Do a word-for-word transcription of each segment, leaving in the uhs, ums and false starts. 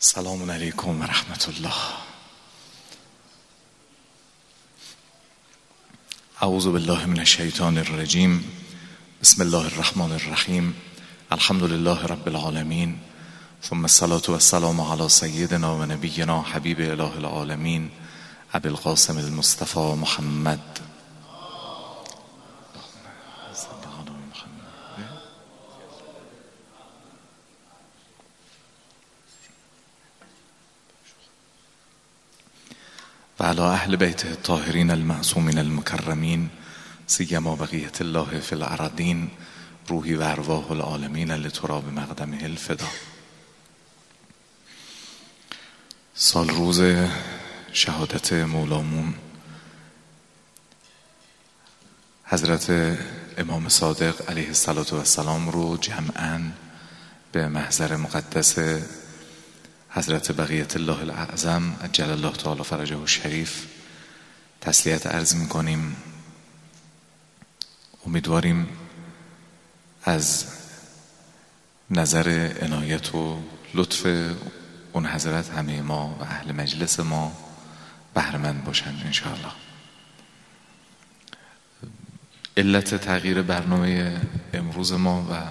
السلام علیکم و رحمت الله. اعوذ بالله من الشیطان الرجیم. بسم الله الرحمن الرحیم. الحمد لله رب العالمین، ثم الصلاة والسلام علی سیدنا و نبینا حبیب اله العالمین ابی القاسم المصطفى محمد. و علی اهل بیته الطاهرین المعصومین المکرمین، سیما بقیة الله فی الارضین، روحی و ارواح العالمین لتراب مقدمه الفدا. سال روز شهادت مولامون حضرت امام صادق علیه السلام رو جمعاً به محضر مقدس حضرت بقیت الله الاعظم عجل الله تعالی فرجه الشریف تسلیت عرض میکنیم. امیدواریم از نظر عنایت و لطف اون حضرت همه ما و اهل مجلس ما بهره‌مند باشند انشاءالله. علت تغییر برنامه امروز ما و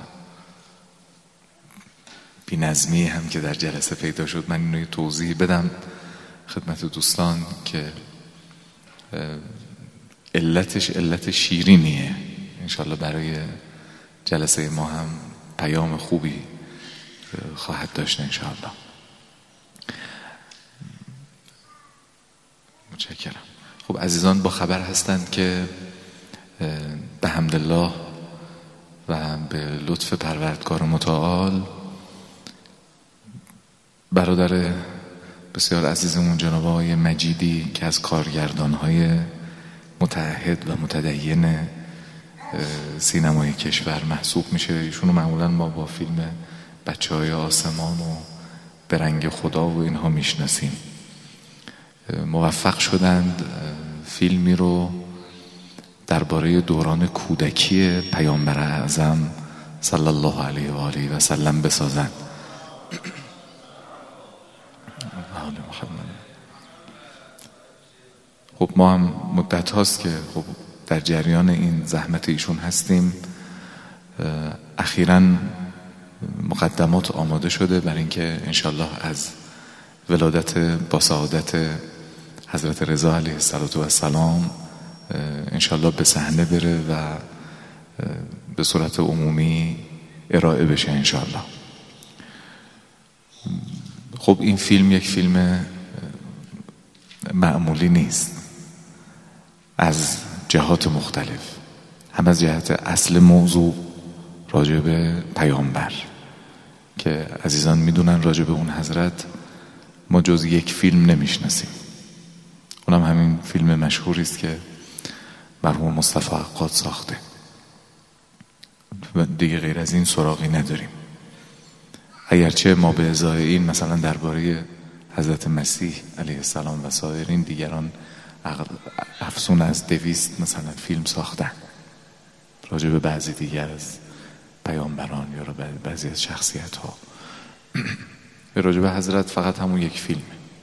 بی‌نظمی هم که در جلسه پیدا شد، من اینو توضیح بدم خدمت دوستان که علتش علت شیرینیه. انشالله برای جلسه ما هم پیام خوبی خواهد داشت انشالله. متشکرم. خب عزیزان با خبر هستند که به حمدالله و به لطف پروردگار متعال برادر بسیار عزیزمون جناب آقای مجیدی که از کارگردان‌های متعهد و متدین سینمای کشور محسوب میشه، ایشونو معمولا ما با فیلم بچه‌های آسمان و به رنگ خدا و اینها میشناسیم. موفق شدند فیلمی رو درباره دوران کودکی پیامبر اعظم صلی الله علیه و آله و سلم بسازند. خب ما هم مدت هاست که خب در جریان این زحمت ایشون هستیم. اخیراً مقدمات آماده شده برای اینکه انشالله از ولادت با سعادت حضرت رضا علیه السلام انشالله به صحنه بره و به صورت عمومی ارائه بشه انشالله. خب این فیلم یک فیلم معمولی نیست از جهات مختلف، هم از جهت اصل موضوع راجع به پیامبر که عزیزان میدونن راجع به اون حضرت ما جز یک فیلم نمیشناسیم، اونم همین فیلم مشهوری است که مرحوم مصطفی عقاد ساخته. دیگه غیر از این سراغی نداریم، اگرچه ما به ازای این مثلا درباره حضرت مسیح علیه السلام و سایرین دیگران افزون از دویست مثلا فیلم ساختن راجع به بعضی دیگر از پیامبران یا بعضی از شخصیت ها. راجع به حضرت فقط همون یک فیلم.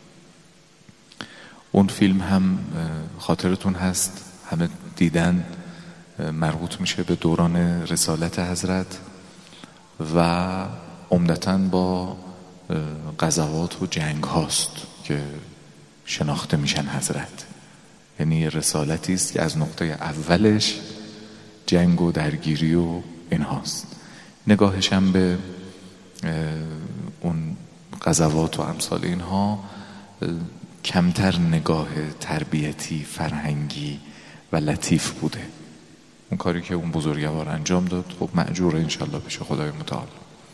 اون فیلم هم خاطرتون هست همه دیدن، مربوط میشه به دوران رسالت حضرت و عمدتاً با غزوات و جنگ هاست که شناخته میشن حضرت. یعنی رسالتی است که از نقطه اولش جنگ و درگیری و این هاست. نگاهش هم به اون غزوات و امثال اینها کمتر نگاه تربیتی فرهنگی و لطیف بوده. اون کاری که اون بزرگوار انجام داد خب مأجور انشالله بشه خدای متعال.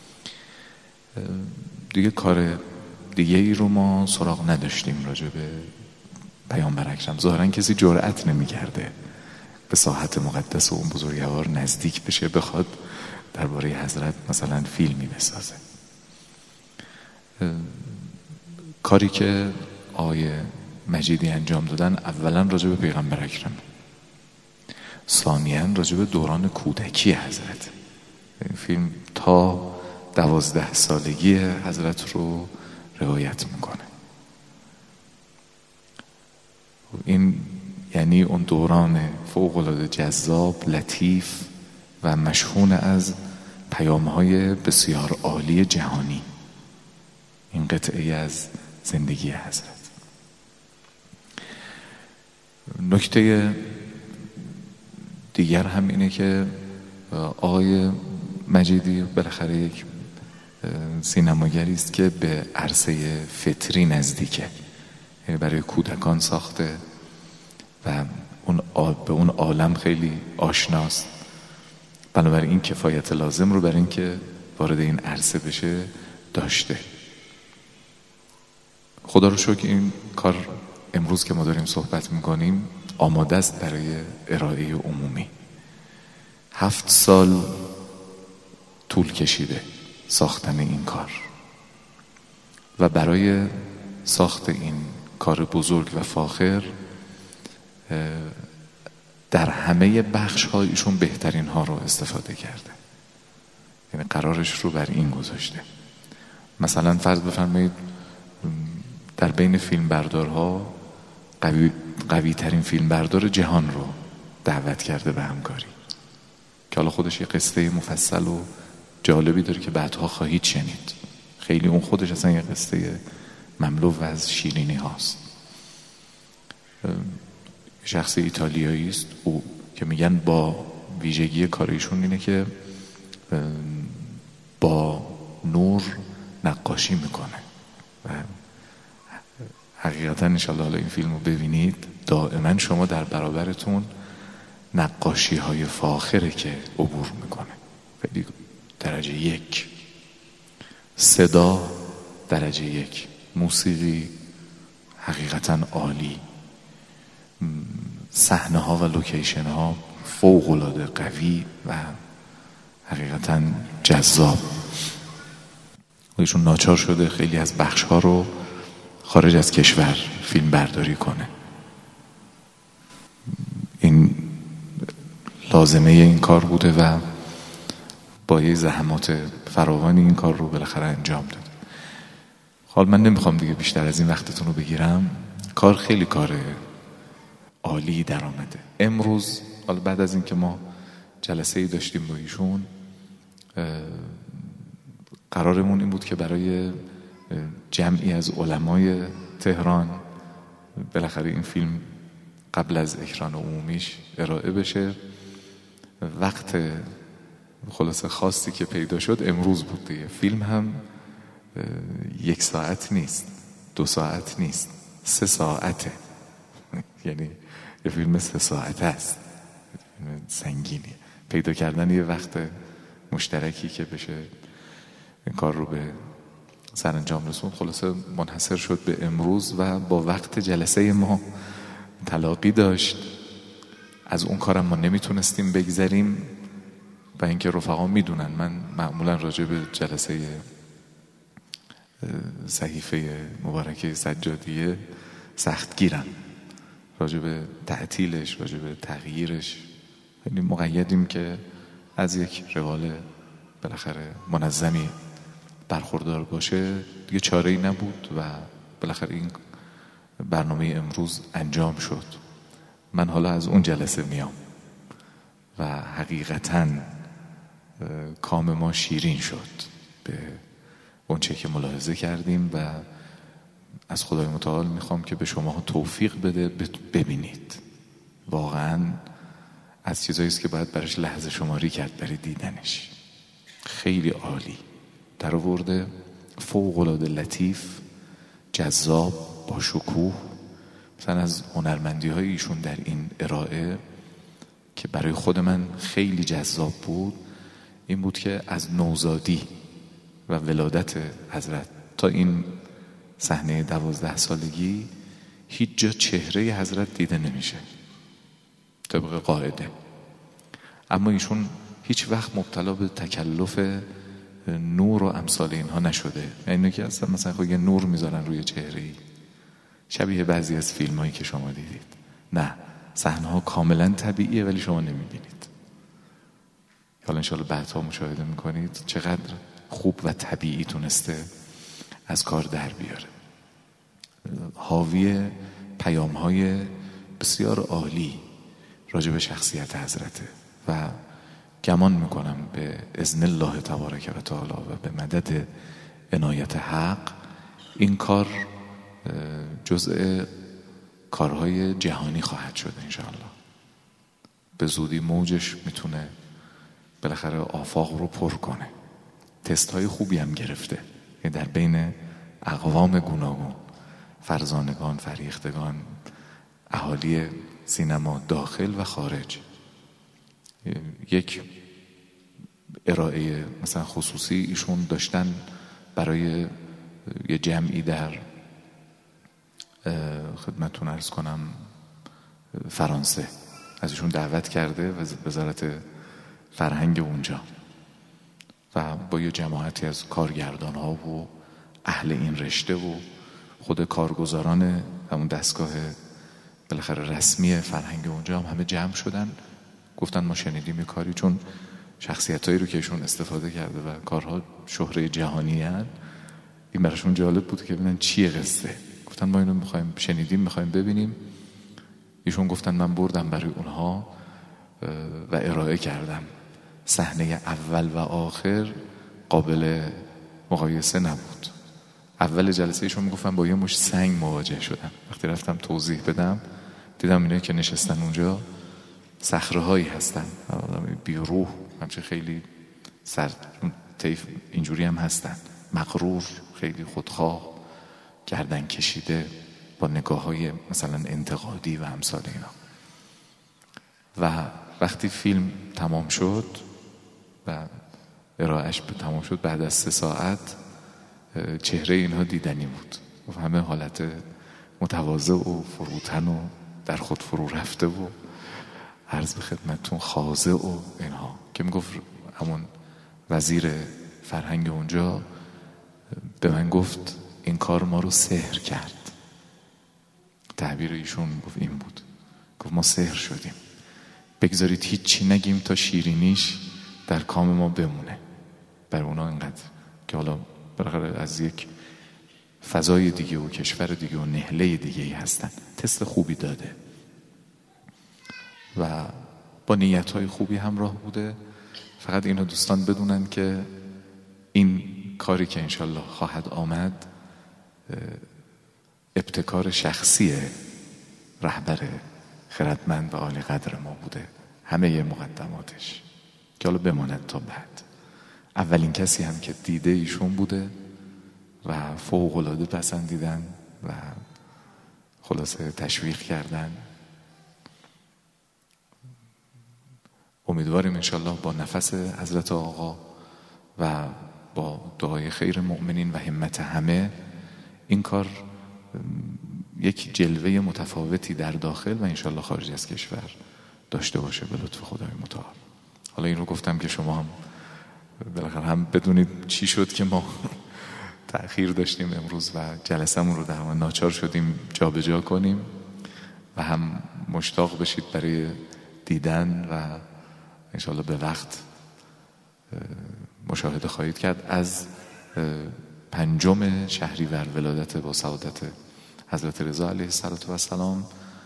دیگه کار دیگه ای رو ما سراغ نداشتیم راجع به پیامبر اکرم. ظاهرا کسی جرأت نمی‌کرده به ساحت مقدس و اون بزرگوار نزدیک بشه بخواد درباره حضرت مثلا فیلمی بسازه. کاری که آقای مجیدی انجام دادن اولا راجع به پیغمبر اکرم، ثانیاً راجع به دوران کودکی حضرت. این فیلم تا دوازده سالگی حضرت رو روایت میکنه. این یعنی اون دوران فوق‌العاده جذاب، لطیف و مشحون از پیام‌های بسیار عالی جهانی، این قطعه از زندگی حضرت. نکته دیگر هم اینه که آقای مجیدی بالاخره یک سینماگری است که به عرصه فطری نزدیکه، یعنی برای کودکان ساخته و اون به اون عالم خیلی آشناست. بنابراین این کفایت لازم رو برای اینکه وارد این عرصه بشه داشته. خدا رو شکر این کار امروز که ما داریم صحبت میکنیم آماده است برای ارائه عمومی. هفت سال طول کشیده ساختن این کار و برای ساخت این کار بزرگ و فاخر در همه بخش ها ایشون بهترین ها رو استفاده کرده، یعنی قرارش رو بر این گذاشته. مثلا فرض بفرمایید در بین فیلم بردارها قوی, قوی ترین فیلم بردار جهان رو دعوت کرده به همکاری که حالا خودش یه قصه مفصل و جالبی داره که بعدها خواهید شنید. خیلی اون خودش اصلا یه قصه مملو از شیرینی هاست. شخص ایتالیایی است او که میگن با ویژگی کاریشون اینه که با نور نقاشی میکنه و حقیقتا انشالله حالا این فیلم رو ببینید دائما شما در برابرتون نقاشی های فاخره که عبور میکنه. خیلی درجه یک، صدا درجه یک، موسیقی حقیقتا عالی، صحنه ها و لوکیشن ها فوق العاده قوی و حقیقتا جذاب. ایشون ناچار شده خیلی از بخش ها رو خارج از کشور فیلم برداری کنه. این لازمه این کار بوده و با یه زحمات فراوانی این کار رو بالاخره انجام داد. حالا من نمیخوام دیگه بیشتر از این وقتتون رو بگیرم. کار خیلی کار عالی در آمده. امروز حالا بعد از این که ما جلسه ای داشتیم با ایشون، قرارمون این بود که برای جمعی از علمای تهران بالاخره این فیلم قبل از اکران عمومیش ارائه بشه. وقت خلاصه خاصی که پیدا شد امروز بود دیگه. فیلم هم یک ساعت نیست، دو ساعت نیست، سه ساعته. یعنی یه فیلم سه ساعته است، سنگینی. پیدا کردن یه وقت مشترکی که بشه این کار رو به سرانجام رسوند خلاصه منحصر شد به امروز و با وقت جلسه ما تلاقی داشت. از اون کارم ما نمیتونستیم بگذریم و اینکه رفقا میدونن من معمولا راجع به جلسه صحیفه مبارکه سجادیه سخت گیرم، راجع به تعطیلش، راجع به تغییرش خیلی مقیدیم که از یک روال بالاخره منظمی برخوردار باشه. دیگه چاره‌ای نبود و بالاخره این برنامه امروز انجام شد. من حالا از اون جلسه میام و حقیقتاً کام ما شیرین شد به اون چه که ملاحظه کردیم و از خدای متعال میخوام که به شما توفیق بده ببینید. واقعاً از چیزایی است که باید برش لحظه شماری کرد برای دیدنش. خیلی عالی در آورده، فوق‌العاده لطیف، جذاب، با شکوه. مثلا از هنرمندی های ایشون در این ارائه که برای خود من خیلی جذاب بود این بود که از نوزادی و ولادت حضرت تا این صحنه دوازده سالگی هیچ جا چهره حضرت دیده نمیشه طبق قاعده، اما ایشون هیچ وقت مبتلا به تکلف نور و امثال اینها نشده. یعنی که اصلا مثلا خود یه نور میذارن روی چهره‌ای شبیه بعضی از فیلم هایی که شما دیدید. نه، صحنه ها کاملا طبیعیه ولی شما نمیبینید. حالا انشاءالله بعدها مشاهده میکنید چقدر خوب و طبیعی تونسته از کار در بیاره. حاوی پیام‌های بسیار عالی راجع به شخصیت حضرته و گمان میکنم به اذن الله تبارک و تعالی و به مدد عنایت حق این کار جزء کارهای جهانی خواهد شد انشاءالله. به زودی موجش میتونه بالاخره آفاق رو پر کنه. تست های خوبی هم گرفته در بین اقوام گوناگون، فرزانگان، فریختگان، اهالی سینما داخل و خارج. یک ارائه مثلا خصوصی ایشون داشتن برای یه جمعی در خدمتتون عرض کنم فرانسه، از ایشون دعوت کرده وزارت فرهنگ اونجا و با یه جماعتی از کارگردان ها و اهل این رشته و خود کارگزاران همون دستگاه بالاخره رسمی فرهنگ اونجا هم همه جمع شدن. گفتن ما شنیدیم یه کاری، چون شخصیتایی رو که ایشون استفاده کرده و کارها شهره جهانی هن، این براشون جالب بود که ببینن چیه قصه. گفتن ما اینو میخوایم شنیدیم میخوایم ببینیم. ایشون گفتن من بردم برای اونها و ارائه کردم. صحنه اول و آخر قابل مقایسه نبود. اول جلسه ایشون میگفتن با یه مش سنگ مواجه شدم. وقتی رفتم توضیح بدم دیدم اینایی که نشستن اونجا صخره هایی هستن، بیروح، همچه خیلی سر طیف اینجوری هم هستن، مغرور، خیلی خودخواه، گردن کشیده، با نگاه های مثلا انتقادی و امثال اینا. و وقتی فیلم تمام شد و ارائهش تمام شد، بعد از سه ساعت چهره اینها دیدنی بود و همه حالت متواضع و فروتن و در خود فرو رفته و عرض به خدمتتون خاضع و اینها، که میگفت همون وزیر فرهنگ اونجا به من گفت این کار ما رو سحر کرد. تعبیر ایشون گفت این بود، گفت ما سحر شدیم، بگذارید هیچی نگیم تا شیرینیش در کام ما بمونه. بر اونا اینقدر که حالا بالاخره از یک فضای دیگه و کشور دیگه و نهله دیگه ای هستن، تست خوبی داده و با نیت‌های خوبی همراه بوده. فقط اینو دوستان بدونن که این کاری که انشالله خواهد آمد ابتکار شخصی رهبر خردمند و عالی قدر ما بوده، همه مقدماتش، که حالا بماند تا بعد. اولین کسی هم که دیده ایشون بوده و فوق‌العاده پسندیدن و خلاصه تشویق کردن. امیدواریم انشالله با نفس حضرت آقا و با دعای خیر مؤمنین و همت همه این کار یک جلوه متفاوتی در داخل و انشالله خارج از کشور داشته باشه به لطف خدای متعال. حالا این رو گفتم که شما هم بالاخره هم بدونید چی شد که ما تأخیر داشتیم امروز و جلسمون رو در ناچار شدیم جا به جا کنیم و هم مشتاق بشید برای دیدن و انشالله به وقت مشاهده خواهید کرد. از پنجم شهریور ولادت با سعادت حضرت رضا علیه السلام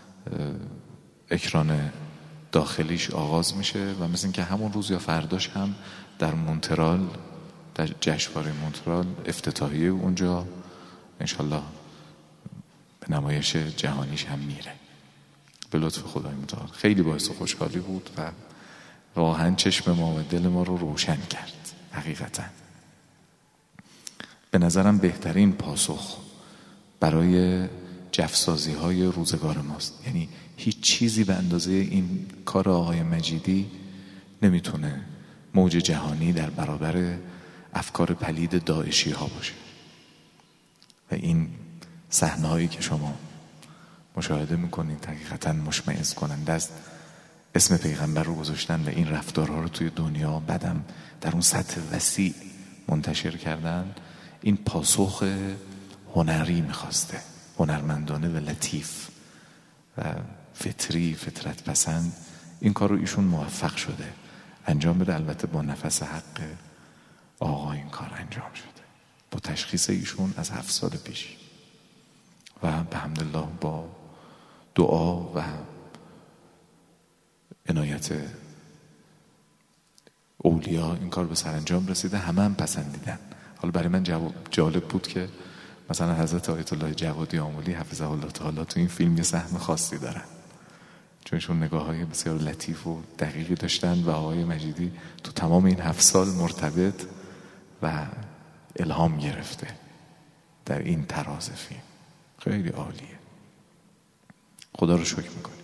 اکران داخلیش آغاز میشه و مثل این که همون روز یا فرداش هم در مونترال، در جشنواره مونترال افتتاحیه اونجا انشالله به نمایش جهانیش هم میره به لطف خدای متعال. خیلی باعث خوشحالی بود و واقعا چشم ما و دل ما رو روشن کرد. حقیقتا به نظرم بهترین پاسخ برای جفسازی های روزگار ماست. یعنی هیچ چیزی به اندازه این کار آقای مجیدی نمیتونه موج جهانی در برابر افکار پلید داعشی ها باشه. و این صحنه هایی که شما مشاهده میکنید حقیقتا مشمئز کننده است. اسم پیغمبر رو گذاشتن و این رفتارها رو توی دنیا بعدم در اون سطح وسیع منتشر کردن. این پاسخ هنری میخواسته، هنرمندانه و لطیف و فطری، فطرت پسند. این کار رو ایشون موفق شده انجام بده، البته با نفس حق آقا این کار انجام شده. با تشخیص ایشون از هفت سال پیش و به حمدالله با دعا و عنایت اولیا این کار به سرانجام رسیده. همه هم پسندیدن. حالا برای من جالب بود که مثلا حضرت آیت الله جوادی آملی حفظه الله تعالی تو این فیلم یه سهم خاصی دارن، چونشون نگاه های بسیار لطیف و دقیقی داشتن و آقای مجیدی تو تمام این هفت سال مرتبط و الهام گرفته در این تراز فیلم. خیلی عالیه، خدا رو شکر میکنیم.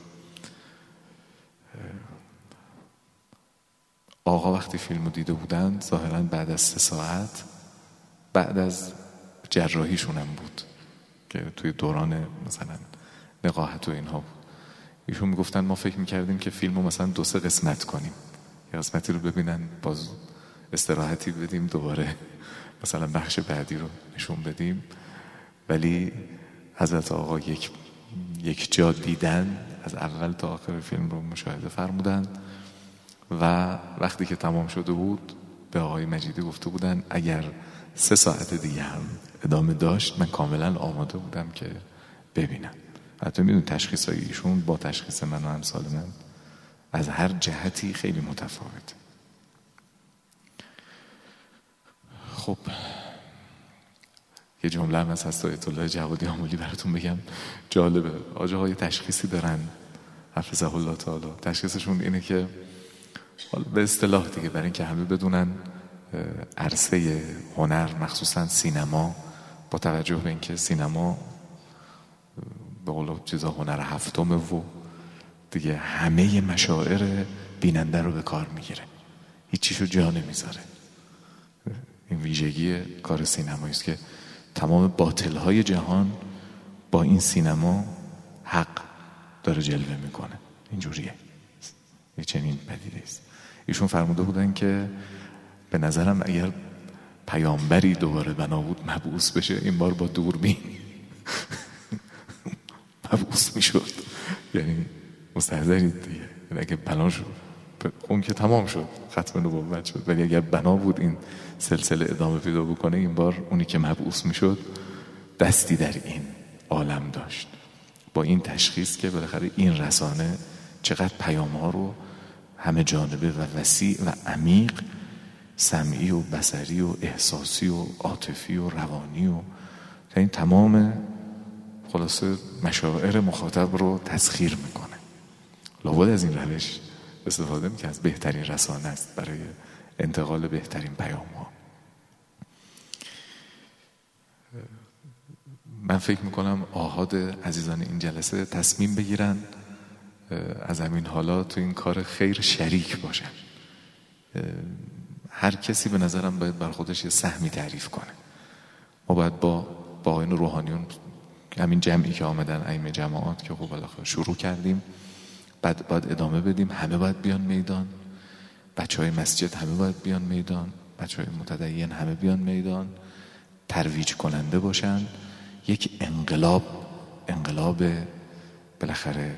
آقا وقتی فیلم رو دیده بودند ظاهرا بعد از سه ساعت بعد از جراحیشون هم بود که توی دوران مثلا نقاهت و اینها بود. ایشون میگفتن ما فکر میکردیم که فیلم رو مثلا دو سه قسمت کنیم، یه قسمتی رو ببینن باز استراحتی بدیم دوباره مثلا بخش بعدی رو نشون بدیم، ولی حضرت آقا یک یک جا دیدن از اول تا آخر فیلم رو مشاهده فرمودن و وقتی که تمام شده بود به آقای مجیدی گفته بودن اگر سه ساعت دیگه هم ادامه داشت من کاملا آماده بودم که ببینم. حتی میدون تشخیص های ایشون با تشخیص من و امثال من از هر جهتی خیلی متفاوته. خب یه جمله هم از هست آیت الله جوادی آملی براتون بگم، جالبه. آجاها یه تشخیصی دارن حفظه الله تعالی. تشخیصشون اینه که به اصطلاح دیگه برای اینکه همه بدونن عرصه هنر مخصوصا سینما با توجه به اینکه سینما به قول چیزا هنر هفتمه و دیگه همه مشاعر بیننده رو به کار میگیره، هیچیشو جا نمیذاره. این ویژگی کار سینمایی است که تمام باطل‌های جهان با این سینما حق داره جلوه میکنه. اینجوریه، یه چنین پدیده است. ایشون فرموده بودن که به نظرم اگر پیامبری دوباره بنا بود مبعوث بشه این بار با دوربین مبعوث میشد. یعنی مستحضرید دیگه، یعنی اگه بنا شد اون که تمام شد ختم نبوت شد، ولی اگر بنا بود این سلسله ادامه پیدا بکنه این بار اونی که مبعوث میشد دستی در این عالم داشت. با این تشخیص که بالاخره این رسانه چقدر پیام ها رو همه جانبه و وسیع و عمیق، سمعی و بصری و احساسی و عاطفی و روانی و این تمام خلاصه مشاعر مخاطب رو تسخیر میکنه. لابد از این روش استفاده میکنه، از بهترین رسانه است برای انتقال بهترین پیام ها. من فکر میکنم آحاد عزیزان این جلسه تصمیم بگیرن از همین حالا تو این کار خیر شریک باشن. هر کسی به نظرم باید بر خودش یه سهمی تعریف کنه. ما باید با با آیین روحانیون همین جمعی که آمدن ائمه جماعات که خب بالاخره شروع کردیم، بعد باید ادامه بدیم. همه باید بیان میدان، بچهای مسجد همه باید بیان میدان، بچهای متدین همه بیان میدان، ترویج کننده باشن. یک انقلاب انقلاب بالاخره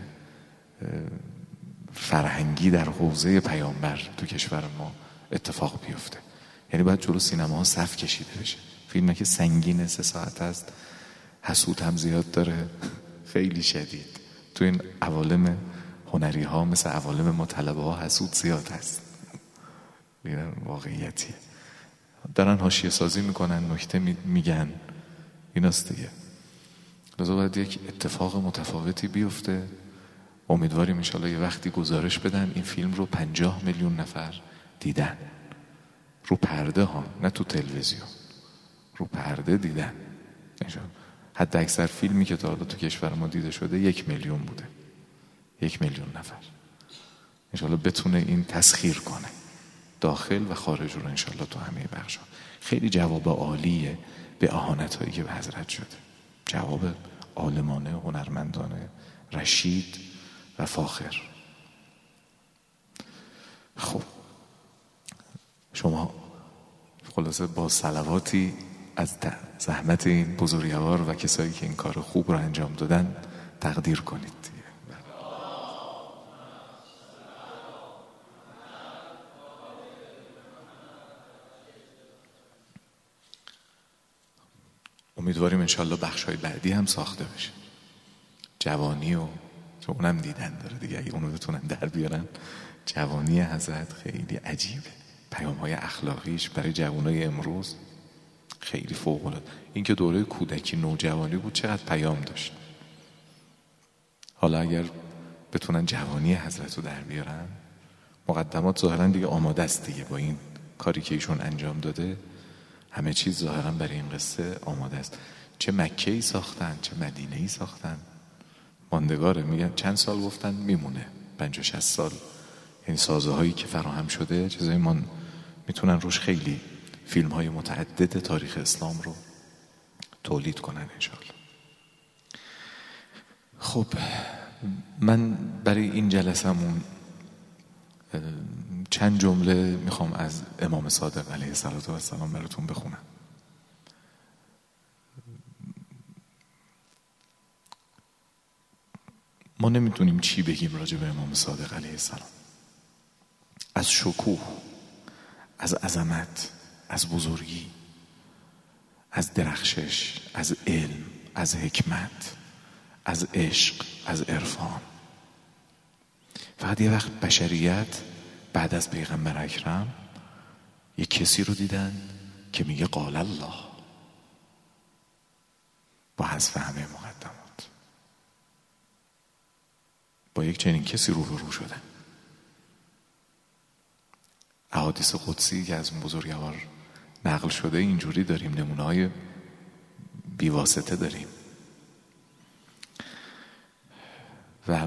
فرهنگی در حوزه پیامبر تو کشور ما اتفاق بیفته. یعنی باید جلو سینما ها صف کشیده بشه. فیلم که سنگینه، سه ساعت است، حسود هم زیاد داره، خیلی شدید. تو این عوالم هنری ها مثل عوالم ما طلبه ها حسود زیاد هست. این واقعیتیه. دارن حاشیه سازی میکنن، نکته میگن، ایناست دیگه. لذا باید یک اتفاق متفاوتی بیفته. امیدواریم انشالله یه وقتی گزارش بدن این فیلم رو پنجاه میلیون نفر دیدن. رو پرده ها، نه تو تلویزیون، رو پرده دیدن. حتی اکثر فیلمی که تا حالا تو کشور ما دیده شده یک میلیون بوده، یک میلیون نفر. انشالله بتونه این تسخیر کنه داخل و خارج رو انشالله تو همه بخش ها. خیلی جواب عالیه به اهانت هایی که به حضرت شده. جواب عالمانه، هنرمندانه، رشید و فاخر. خب شما خلاصه با صلواتی از زحمت این بزرگوار و کسایی که این کار خوب رو انجام دادن تقدیر کنید. امیدواریم انشالله بخشای بعدی هم ساخته بشه. جوانی و چون اونم دیدن داره دیگه، اگه اونو بتونن در بیارن. جوانی حضرت خیلی عجیبه، پیام های اخلاقیش برای جوانای امروز خیلی فوق العاده. این که دوره کودکی نوجوانی بود چقدر پیام داشت. حالا اگر بتونن جوانی حضرت رو در بیارن، مقدمات ظاهرا دیگه آماده است دیگه، با این کاری که ایشون انجام داده همه چیز ظاهرا برای این قصه آماده است. چه مکه‌ای ساختن چه مدینه‌ای ساختن، ماندگاره. میگن چند سال گفتن میمونه، پنج و شصت سال. این سازه هایی که فراهم شده چیزایی ما میتونن روش خیلی فیلم های متعدد تاریخ اسلام رو تولید کنن انشاءالله. خب من برای این جلسمون چند جمله میخوام از امام صادق علیه السلام براتون بخونم. ما نمیتونیم چی بگیم راجع به امام صادق علیه السلام، از شکوه، از عظمت، از بزرگی، از درخشش، از علم، از حکمت، از عشق، از عرفان. فقط یه وقت بشریت بعد از پیغمبر اکرم یه کسی رو دیدن که میگه قال الله با حذف همه مقدمات. با یک چنین کسی رو به رو شدن. احادیث قدسی که از بزرگوار نقل شده اینجوری داریم، نمونه های بیواسطه داریم و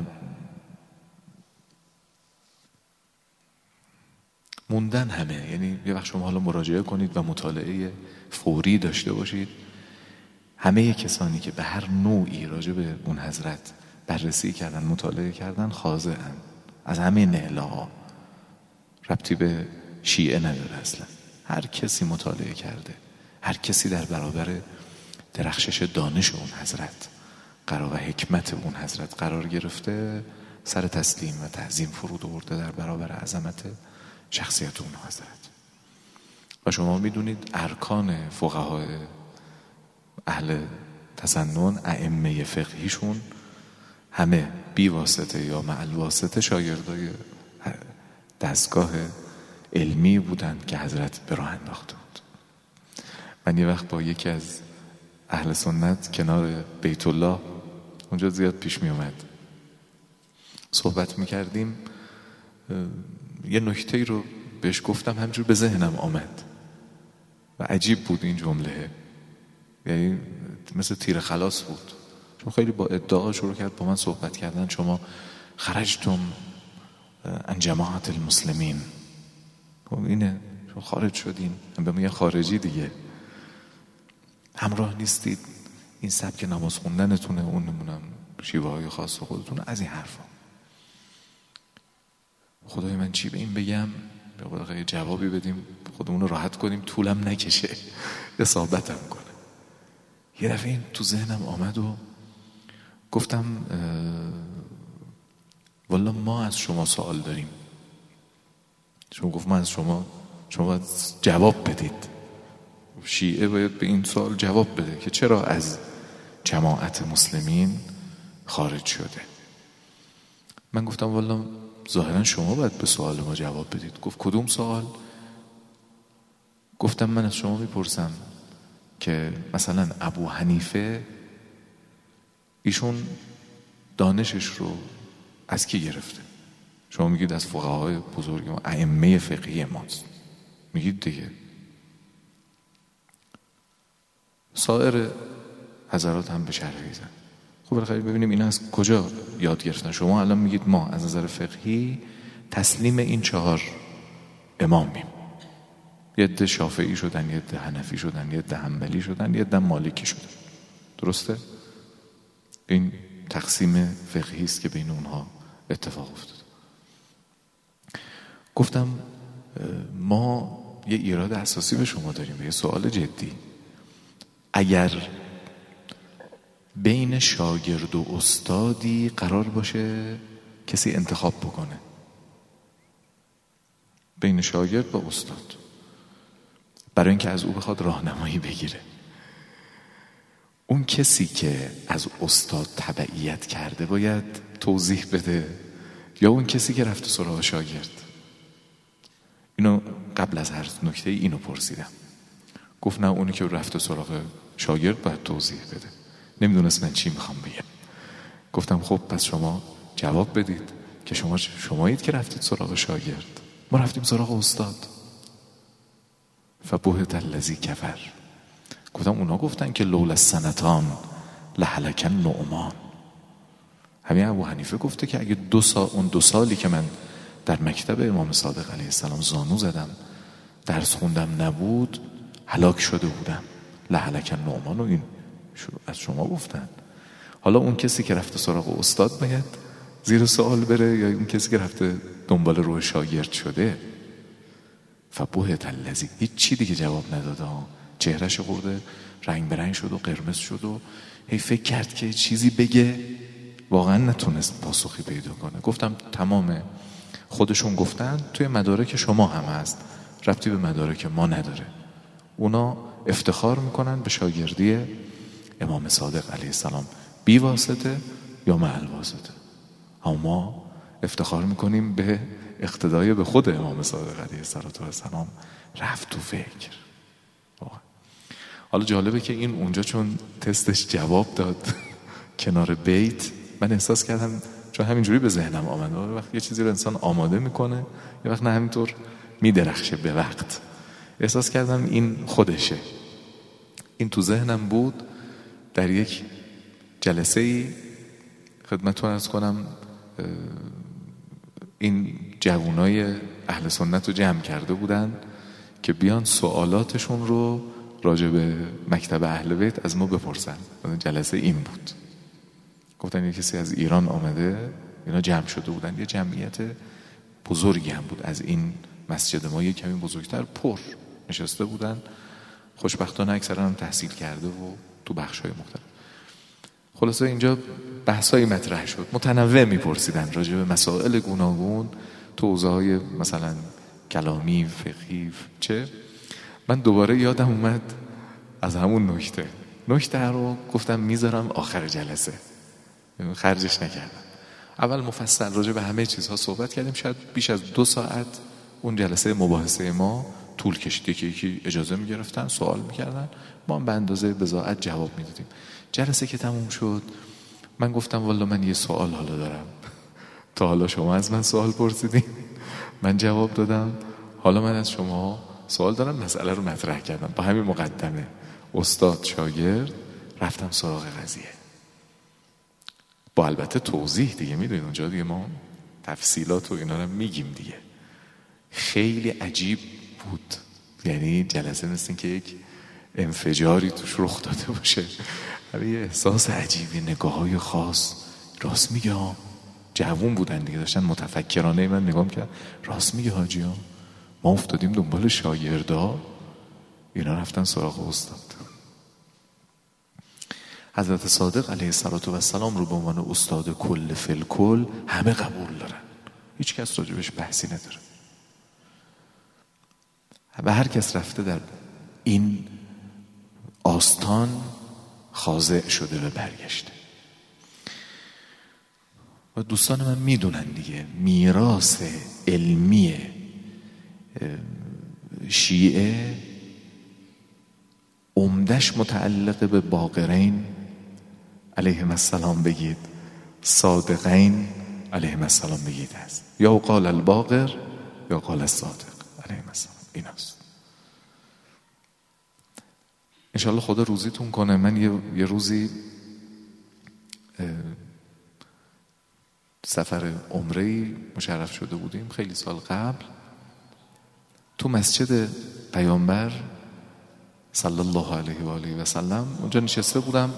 موندن همه. یعنی یه وقت شما حالا مراجعه کنید و مطالعه فوری داشته باشید، همه کسانی که به هر نوعی راجع به اون حضرت بررسی کردن، مطالعه کردن، خاضعن از همه نهله ها. ربطی به شیعه نداره اصلا. هر کسی مطالعه کرده، هر کسی در برابر درخشش دانش اون حضرت قرار و حکمت اون حضرت قرار گرفته، سر تسلیم و تعظیم فرود آورده در برابر عظمت شخصیت اون حضرت. و شما میدونید ارکان فقهای اهل تسنن، ائمه فقهیشون همه بی واسطه یا مع الواسطه شاگردای دستگاه علمی بودند که حضرت به راه انداخته بود. من یه وقت با یکی از اهل سنت کنار بیت الله، اونجا زیاد پیش می اومد، صحبت میکردیم. یه نکته رو بهش گفتم، همجور به ذهنم آمد و عجیب بود این جمله، یعنی مثل تیر خلاص بود، چون خیلی با ادعا شروع کرد با من صحبت کردن. شما خرجتم عن جماعت المسلمین، خب اینه، شما خارج شدین، به میگن خارجی دیگه، همراه نیستید، این سبک نماز خوندنتونه، اون نمونم شیوه های خاص خودتونه، از این حرفا. خدای من چی به این بگم؟ به قول یه جوابی بدیم خودمون رو راحت کنیم، طولم نکشه، اصابتم کنه. یه دفعه این تو ذهنم آمد و گفتم والا ما از شما سوال داریم. شما گفت ما از شما شما باید جواب بدید. شیعه باید به این سوال جواب بده که چرا از جماعت مسلمین خارج شده. من گفتم والا ظاهرا شما باید به سوال ما جواب بدید. گفت کدوم سوال؟ گفتم من از شما میپرسم که مثلا ابو حنیفه ایشون دانشش رو از کی گرفته؟ شما میگید از فقهای بزرگ ما، ائمه فقهی ماست، میگید دیگه. سایر حضرات هم به شرحی زن. خب بالاخره ببینیم اینا از کجا یاد گرفتن. شما الان میگید ما از نظر فقهی تسلیم این چهار امامیم. یه عده شافعی شدن، یه عده حنفی شدن، یه عده حنبلی شدن، یه عده مالکی شدن. درسته؟ این تقسیم فقهی است که بین اونها اتفاق افتاد. گفتم ما یه ایراد اساسی به شما داریم، یه سوال جدی. اگر بین شاگرد و استادی قرار باشه کسی انتخاب بکنه، بین شاگرد و استاد، برای اینکه از او بخواد راهنمایی بگیره، اون کسی که از استاد تبعیت کرده باید توضیح بده یا اون کسی که رفته سراغ شاگرد؟ اینو قبل از هر نکته اینو پرسیدم. گفت نه، اونی که رفته سراغ شاگرد باید توضیح بده. نمیدونست من چی میخوام بگم. گفتم خب پس شما جواب بدید که شما شمایید که رفتید سراغ شاگرد، ما رفتیم سراغ استاد. فبهت الذی کفر. گفتم اونا گفتن که لولا السنتان لهلک النعمان. همین ابو حنیفه گفته که اگه دو سال اون دو سالی که من در مکتب امام صادق علیه السلام زانو زدم درس خوندم نبود هلاک شده بودم. لهلک النعمان. و این از شما گفتن. حالا اون کسی که رفته سراغ استاد باید زیر سوال بره یا اون کسی که رفته دنبال روح شاگرد شده؟ فبهت الذی. هیچ چی دیگه جواب نداده ها. چهرهش خورده رنگ برنگ شد و قرمز شد و هی فکر کرد که چیزی بگه، واقعا نتونست پاسخی پیدا کنه. گفتم تمامه، خودشون گفتن توی مدارک شما هم هست، ربطی به مدارک ما نداره. اونا افتخار میکنن به شاگردی امام صادق علیه السلام بی واسطه یا مع واسطه. اما ما افتخار میکنیم به اقتدای به خود امام صادق علیه السلام. رفت تو فکر. حالا جالبه که این اونجا چون تستش جواب داد کنار بیت، من احساس کردم چون همینجوری به ذهنم آمده، وقت یه چیزی رو انسان آماده میکنه یه وقت نه همینطور میدرخشه به وقت. احساس کردم این خودشه. این تو ذهنم بود. در یک جلسه ای خدمتتون عرض کنم این جوانای اهل سنت رو جمع کرده بودن که بیان سوالاتشون رو راجع به مکتب اهل بیت از ما بپرسن. جلسه این بود. گفتن یه کسی از ایران آمده، اینا جمع شده بودن، یه جمعیت بزرگی هم بود از این مسجد ما، یه کمی بزرگتر، پر نشسته بودن. خوشبختانه اکثرا هم تحصیل کرده و تو بخش‌های مختلف. خلاصه اینجا بحثای مطرح شد، متنوع میپرسیدن راجع به مسائل گوناگون تو حوزه‌های مثلا کلامی، فقهی، چه. من دوباره یادم اومد از همون نکته نکته رو گفتم میذارم آخر جلسه، خرجش نکردم. اول مفصل راجع به همه چیزها صحبت کردیم. شاید بیش از دو ساعت اون جلسه مباحثه ما طول کشید که یکی اجازه میگرفتن سوال میکردن، ما هم به اندازه بضاعت جواب میدادیم. جلسه که تموم شد من گفتم والا من یه سوال حالا دارم. تا حالا شما از من سوال پرسیدین، من جواب دادم، حالا من از شما سوال دارم. مسئله رو مطرح کردم با همین مقدمه استاد شاگرد، رفتم سراغ قضیه با البته توضیح دیگه. میدونید اونجا دیگه ما تفصیلات و اینا رو میگیم دیگه. خیلی عجیب بود. یعنی جلسه مثل این که یک انفجاری توش رخ داده باشه. یه احساس عجیبی، نگاه‌های خاص. راست میگه ها، جوون بودن دیگه، داشتن متفکرانه من نگاه می‌کردن. راست میگه حاجی ها، ما افتادیم دنبال شاگردا، اینا رفتن سراغ استاد. حضرت صادق علیه السلام رو به عنوان استاد کل فی الکل همه قبول دارن، هیچ کس راجبش بحثی نداره و هر کس رفته در این آستان خاضع شده و برگشته. و دوستان من میدونن دیگه میراث علمی شیعه عمدش متعلق به باقرین علیهم السلام بگید، صادقین علیهم السلام بگید هست، یا قال الباقر یا قال الصادق علیهم السلام. این هست. انشاءالله خدا روزیتون کنه. من یه, یه روزی سفر عمره‌ای مشرف شده بودیم خیلی سال قبل تو مسجد پیامبر صلی الله علیه و آله و سلم. اونجا نشسته بودم،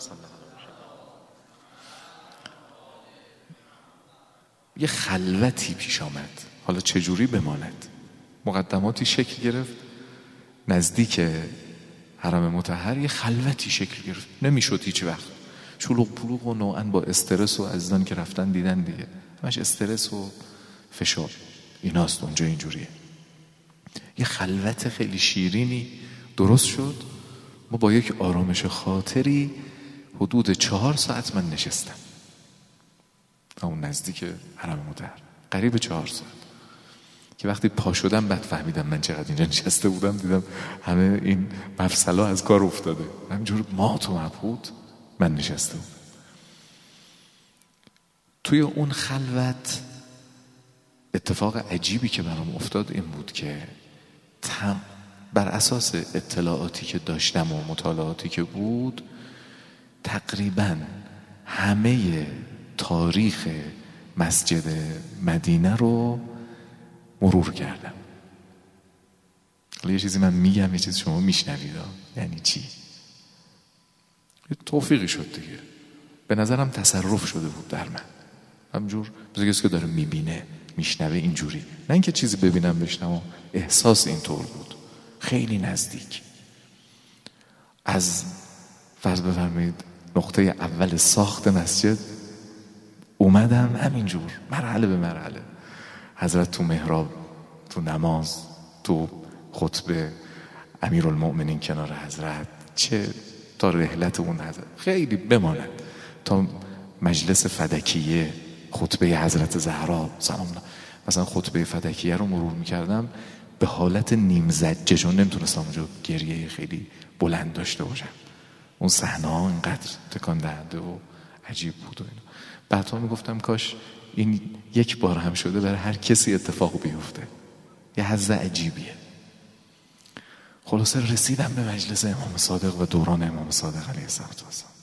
یه خلوتی پیش آمد. حالا چجوری بماند، مقدماتی شکل گرفت نزدیک حرم مطهر، یه خلوتی شکل گرفت. نمیشد هیچ وقت، شلوغ پلوغ و نوعاً با استرس و عزیزان که رفتن دیدن دیگه همش استرس و فشار ایناست اونجا. اینجوریه. یه خلوت خیلی شیرینی درست شد. ما با یک آرامش خاطری حدود چهار ساعت من نشستم اون نزدیک حرم مطهر، قریب چهار ساعت، که وقتی پا شدم بعد فهمیدم من چقدر اینجا نشسته بودم. دیدم همه این مفصلا از کار افتاده، همینجور مات و مبهوت من نشسته بودم. توی اون خلوت اتفاق عجیبی که برام افتاد این بود که تم بر اساس اطلاعاتی که داشتم و مطالعاتی که بود تقریبا همه تاریخ مسجد مدینه رو مرور کردم. حالا یه چیزی من میگم، یه چیزی شما میشنوید. یعنی چی؟ یه توفیقی شد دیگه. به نظرم تصرف شده بود در من، همجور بزرگیست که داره میبینه میشنوه اینجوری، نه اینکه چیزی ببینم بشنم. احساس اینطور بود، خیلی نزدیک. از فرض بفرمایید نقطه اول ساخت مسجد اومدم همینجور مرحله به مرحله، حضرت تو محراب، تو نماز، تو خطبه، امیرالمؤمنین کنار حضرت، چه تا رحلت اون حضرت خیلی بماند، تا مجلس فدکیه، خطبه حضرت زهرا سلام الله. مثلا خطبه فدکیه رو مرور میکردم به حالت نیم زجه، چون نمیتونستم اونجا گریه خیلی بلند داشته باشم. اون صحنه ها اینقدر تکان دهنده و عجیب بود و اینا. بعدها میگفتم کاش این یک بار هم شده برای هر کسی اتفاق بیفته. یه حظ عجیبیه. خلاصه رسیدم به مجلس امام صادق و دوران امام صادق علیه السلام.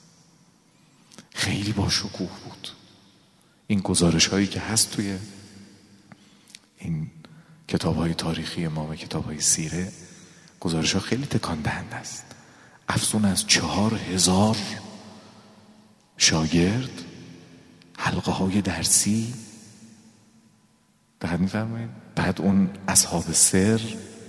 خیلی با شکوه بود. این گزارش هایی که هست توی این کتاب های تاریخی ما و کتاب های سیره، گزارش ها خیلی تکان دهنده است. افزون از چهار هزار شاگرد، حلقه های درسی، دقیق می‌فرمایید؟ بعد اون اصحاب سر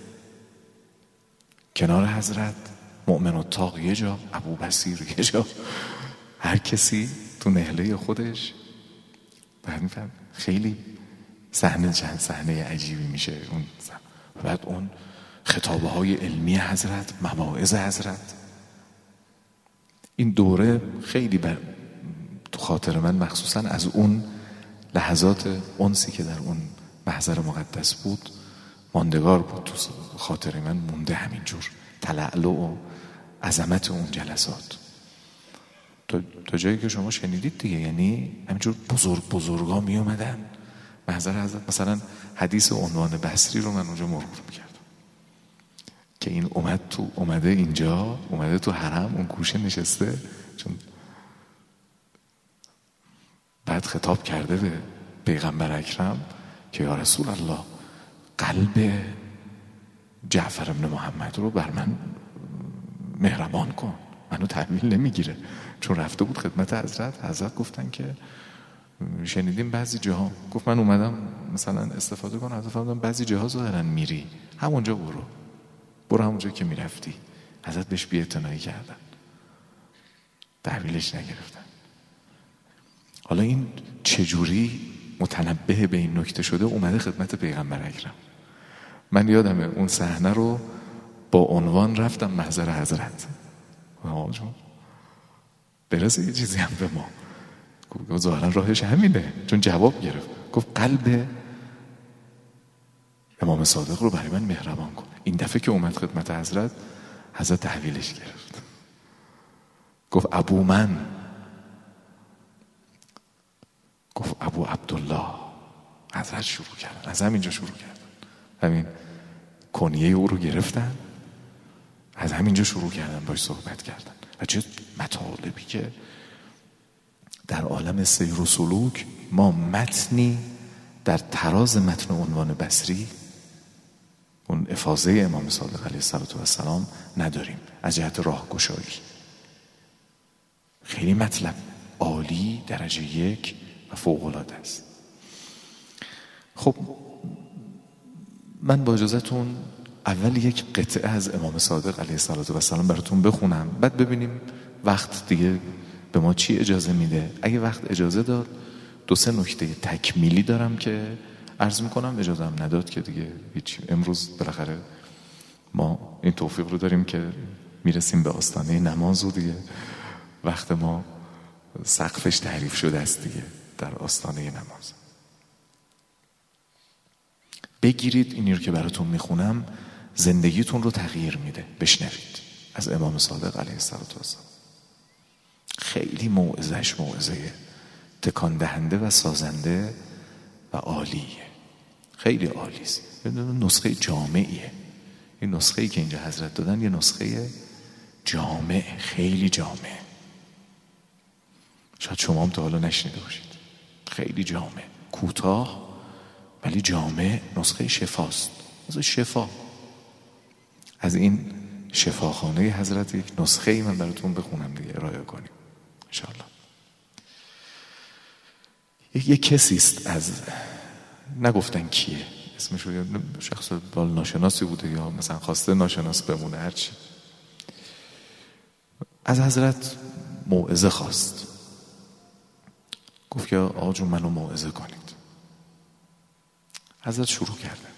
کنار حضرت، مؤمن الطاق یه جا، ابو بصیر یه جا، هر کسی تو نهله خودش. بعد می‌فهم خیلی صحنه چند صحنه عجیبی میشه اون. بعد اون خطابه های علمی حضرت، مواعظ حضرت. این دوره خیلی بر تو خاطر من مخصوصا از اون لحظات انسی که در اون محضر مقدس بود ماندگار بود، تو خاطر من مونده همینجور تلألؤ و عظمت اون جلسات تا, تا جایی که شما شنیدید دیگه. یعنی همینجور بزرگ بزرگا می اومدن محضر حضرت. مثلا حدیث عنوان بصری رو من اونجا مرور میکردم که این اومد تو اومده اینجا، اومده تو حرم اون گوشه نشسته، چون بعد خطاب کرده به پیغمبر اکرم که یا رسول الله قلب جعفر ابن محمد رو بر من مهربان کن، منو تحویل نمیگیره. چون رفته بود خدمت حضرت، حضرت گفتن که شنیدیم بعضی جاها، گفت من اومدم مثلا استفاده کنم، حضرت فرمودن بعضی جاها ظاهرا میری همونجا برو، برو همونجا که میرفتی. حضرت بهش بی‌اعتنایی کردن، تحویلش نگرفتن. حالا این چجوری متنبه به این نکته شده اومده خدمت پیغمبر اکرم. من یادمه اون صحنه رو با عنوان رفتم محضر حضرت، برسه یه چیزی هم به ما. گفت ظاهرا راهش همینه، چون جواب گرفت. گفت قلب امام صادق رو برای من مهربان کن. این دفعه که اومد خدمت حضرت، حضرت تحویلش گرفت. گفت ابو من، گفت ابو عبدالله. حضرت شروع کردن، از همینجا شروع کردن، همین کنیه او رو گرفتن، از همینجا شروع کردن باش صحبت کردن. و چه مطالبی که در عالم سیر و سلوک ما متنی در تراز متن عنوان بصری، اون افاضه امام صادق علیه السلام نداریم از جهت راهگشایی. خیلی مطلب عالی، درجه یک و فوق‌العاده است. خب من با اجازهتون اول یک قطعه از امام صادق علیه السلام براتون بخونم، بعد ببینیم وقت دیگه به ما چی اجازه میده. اگه وقت اجازه داد دو سه نکته تکمیلی دارم که عرض میکنم، اجازه هم نداد که دیگه هیچ. امروز بالاخره ما این توفیق رو داریم که میرسیم به آستانه نماز و دیگه وقت ما سقفش تعریف شده است دیگه در آستانه نماز. بگیرید این رو که براتون میخونم، زندگیتون رو تغییر میده. بشنوید از امام صادق علیه السلام. خیلی موعظش موعظه تکان دهنده و سازنده و عالیه، خیلی عالی است. نسخه جامعیه. این نسخه‌ای که اینجا حضرت دادن یه نسخه جامع، خیلی جامع. شاید شما هم تا حالا نشنیده باشید. خیلی جامع، کوتاه ولی جامع. نسخه شفاست، از شفا. از این شفاخانه حضرت یک نسخه ای من براتون بخونم دیگه، ارائه کنیم انشاءالله. یک کسی است، از نگفتن کیه اسمش رو، شخص بال ناشناسی بوده یا مثلا خواسته ناشناس بمونه، هرچی. از حضرت موعظه خواست، گفت که آقا جون منو موعظه کنید. حضرت شروع کردن،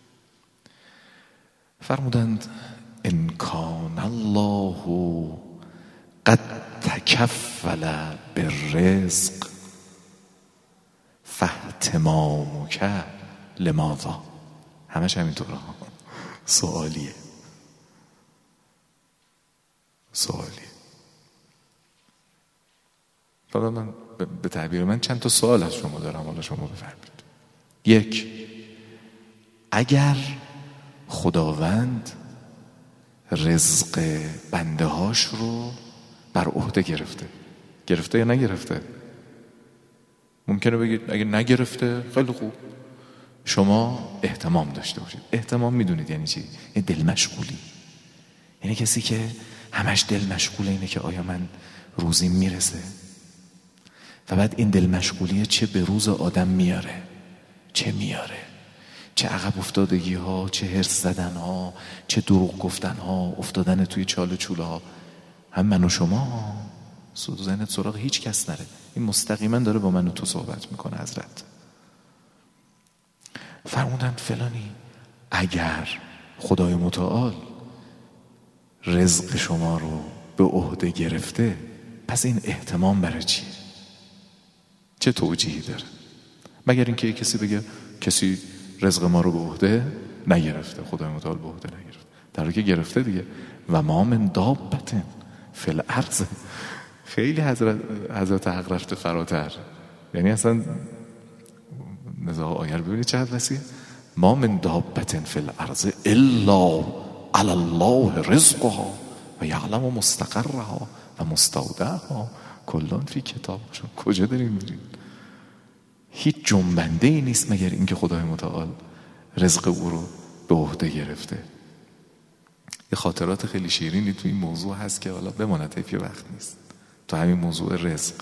فرمودند ان کان الله قد تکفل بالرزق فاهتمامک لماذا. همش همینطوره، سوالیه سوالیه. حالا من به تعبیر من چند تا سوال از شما دارم، حالا شما بفرمایید. یک، اگر خداوند رزق بنده هاش رو بر عهده گرفته، گرفته یا نگرفته؟ ممکنه بگید اگه نگرفته خیلی خوب، شما اهتمام داشته باشید. اهتمام میدونید یعنی چی؟ یعنی دل مشغولی. یعنی کسی که همش دل مشغوله اینه که آیا من روزیم میرسه، و بعد این دل مشغولیه چه به روز آدم میاره، چه میاره، چه عقب افتادگی ها، چه هرس زدن ها، چه دروغ گفتن ها، افتادن توی چاله چوله ها. هم من و شما ذهنت سراغ هیچ کس نره. این مستقیما داره با من و تو صحبت میکنه حضرت. فرمودند فلانی اگر خدای متعال رزق شما رو به عهده گرفته، پس این اهتمام برای چیه؟ چه توجیهی داره؟ مگر اینکه یک کسی بگه کسی رزق ما رو به عهده نگرفته، خدای متعال به عهده نگرفته، در حالی که گرفته دیگه. و ما من دابة فی الارض. خیلی حضرت حضرت حق رفته فراتر. یعنی اصلا نزاع آیه رو ببینید چقدر وسیعه. ما من دابة فی الارض الا علی الله رزقها و یعلم مستقرها و مستودعها کل فی کتاب. کجا داریم میریم؟ هیچ جنبنده ای نیست مگر اینکه خدای متعال رزق او رو به عهده گرفته. یه خاطرات خیلی شیرینی تو این موضوع هست که حالا بماند، حیف وقت نیست، تو همین موضوع رزق.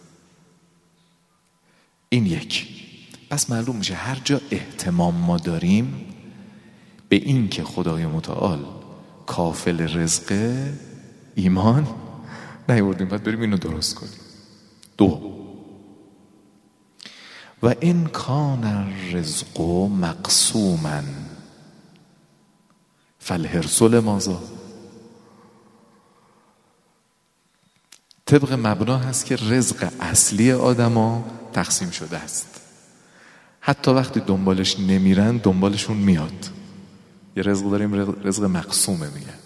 این یک. پس معلوم میشه هر جا اهتمام ما داریم به این که خدای متعال کافل رزق، ایمان نیاوردیم، باید بریم اینو درست کنیم. دو، و این کان الرزق مقسوما فالحرص لماذا. طبق مبنا هست که رزق اصلی آدما تقسیم شده است، حتی وقتی دنبالش نمیرن دنبالشون میاد. یه رزق داریم رزق مقسومه میگن.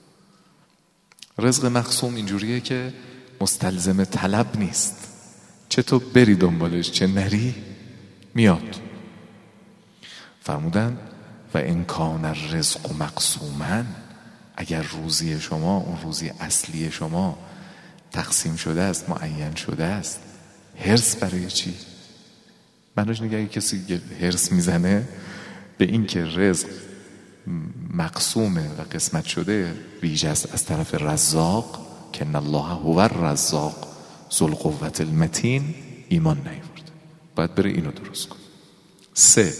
رزق مقسوم اینجوریه که مستلزم طلب نیست، چه تو بری دنبالش چه نری میاد. فرمودن و ان کان الرزق مقسوما، اگر روزی شما، اون روزی اصلی شما تقسیم شده است، معین شده است، حرص برای چی؟ منوش نگه اگه کسی حرص میزنه به این که رزق مقسومه و قسمت شده ویژه است از طرف رزاق، که ان الله هو الرزاق ذو القوة المتین، ایمان نیورد. باید بره اینو درست کن. سه،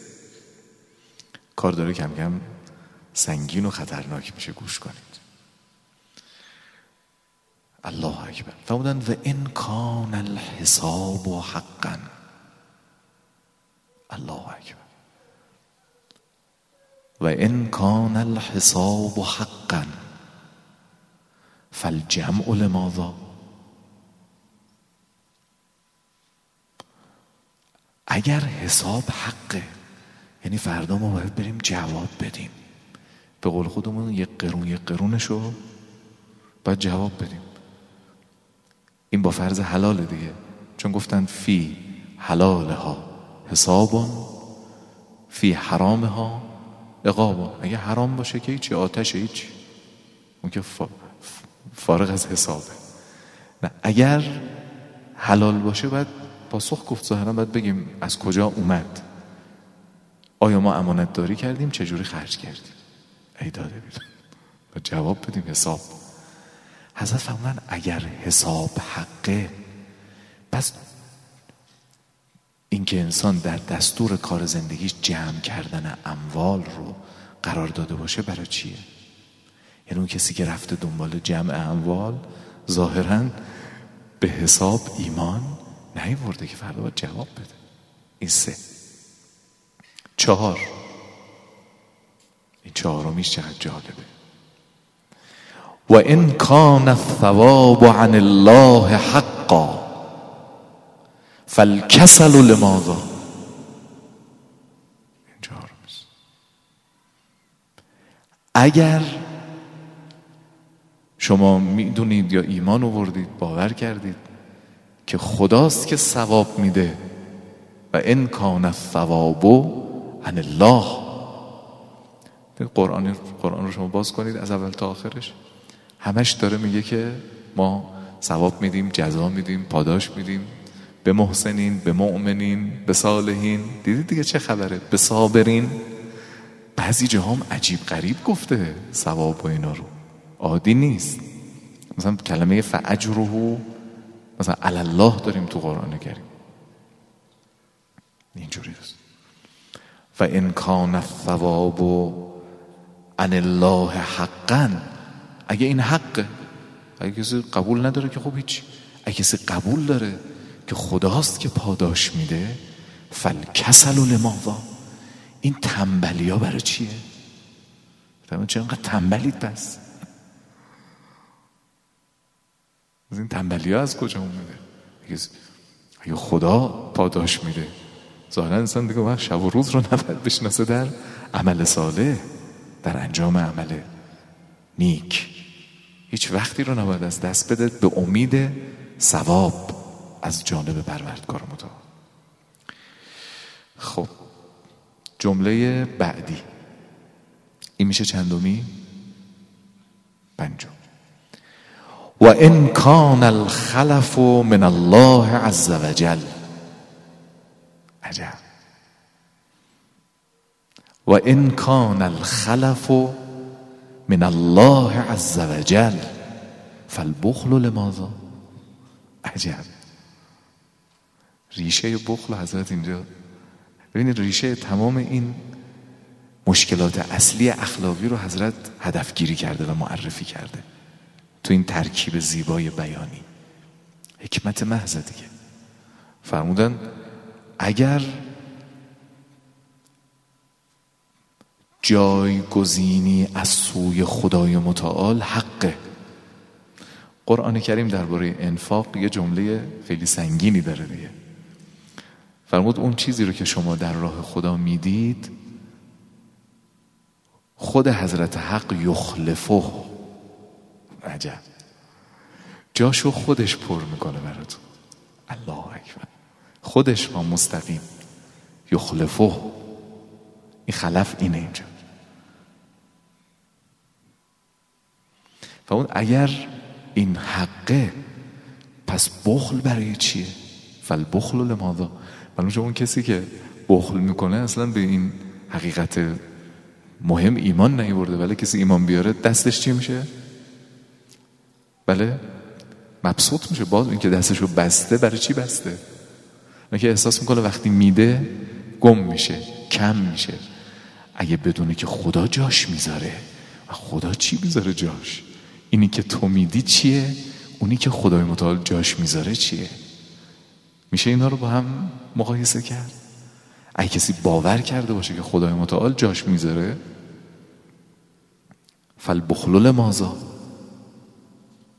کار داره کم کم سنگین و خطرناک میشه، گوش کنید. الله اکبر. فرمودن و ان کان الحساب حقا. الله اکبر. و ان کان الحساب حقا فالجمع لماذا؟ اگر حساب حقه، یعنی فردا ما باید بریم جواب بدیم، به قول خودمون یک قرون یک قرونشو باید جواب بدیم. این با فرض حلال دیگه، چون گفتن فی حلالها حسابون فی حرامها عقابون. اگه حرام باشه که هیچی، آتشه هیچی، اون که فارغ از حسابه. نه، اگر حلال باشه باید پاسخ گفت. ظاهرا باید بگیم از کجا اومد، آیا ما امانت داری کردیم، چجوری خرج کردیم، ای داده بیدون باید جواب بدیم، حساب. حضرت فرمودن اگر حساب حقه، پس اینکه انسان در دستور کار زندگیش جمع کردن اموال رو قرار داده باشه برای چیه؟ یعنی اون کسی که رفته دنبال جمع اموال ظاهراً به حساب ایمان نیورده که فردا باید جواب بده. این سه. چهار، این چهارمیش چقدر جالبه. و ان کان الثواب عن الله حقا فالکسل لماذا. این چهارمیست. اگر شما میدونید یا ایمان آوردید، باور کردید که خداست که ثواب میده، و ان کان الثواب عن الله، قرآن قرآن رو شما باز کنید از اول تا آخرش، همش داره میگه که ما ثواب میدیم، جزا میدیم، پاداش میدیم به محسنین، به مؤمنین، به صالحین. دیدید دیگه چه خبره؟ به صابرین. بعضی جاها هم عجیب غریب گفته ثواب و اینا رو، عادی نیست. مثلا کلمه فاجره مثلا علی الله داریم تو قرآن کریم، اینجوری است. و ان کان الثواب عن الله حقا، اگه این حقه، اگه کسی قبول نداره که خب هیچ، اگه کسی قبول داره که خداست که پاداش میده، فالکسل لماذا، این تنبلی ها برای چیه؟ تمام چه انقدر تنبلید؟ پس از این تنبلی ها از کجا اومده؟ اگه خدا پاداش میده، ظاهرا انسان دیگه وقت شب و روز رو نباید بشناسه در عمل صالح، در انجام عمل نیک، هیچ وقتی رو نباید از دست بده به امید ثواب از جانب پروردگار متعال. خب جمله بعدی این میشه چندمی؟ پنجم. و ان کان الخلف من الله عز وجل. عجب. و ان کان الخلف من الله عز وجل فالبخل لماذا. عجب. ریشه بخل حضرت اینجا ببینید، ریشه تمام این مشکلات اصلی اخلاقی رو حضرت هدفگیری کرده و معرفی کرده تو این ترکیب زیبای بیانی. حکمت محض دیگه. فرمودن اگر جایگزینی از سوی خدای متعال حقه. قرآن کریم درباره انفاق یه جمله خیلی سنگینی داره دیگه. فرمود اون چیزی رو که شما در راه خدا میدید، خود حضرت حق یخلفه. عجب. جاشو خودش پر میکنه براتون. الله اکبر. خودش با مستقیم یخلفه. این خلف اینه اینجا. و اون اگر این حقه، پس بخل برای چیه؟ فالبخل لماذا. معلومه اون کسی که بخل میکنه اصلا به این حقیقت مهم ایمان نیورده، ولی کسی ایمان بیاره دستش چی میشه؟ بله مبسوط میشه. باز این که دستشو بسته، برای چی بسته؟ نه که احساس میکنه وقتی میده گم میشه، کم میشه. اگه بدونه که خدا جاش میذاره، و خدا چی میذاره جاش؟ اینی که تو میدی چیه؟ اونی که خدای متعال جاش میذاره چیه؟ میشه اینا رو با هم مقایسه کرد؟ اگه کسی باور کرده باشه که خدای متعال جاش میذاره، فالبخل لماذا.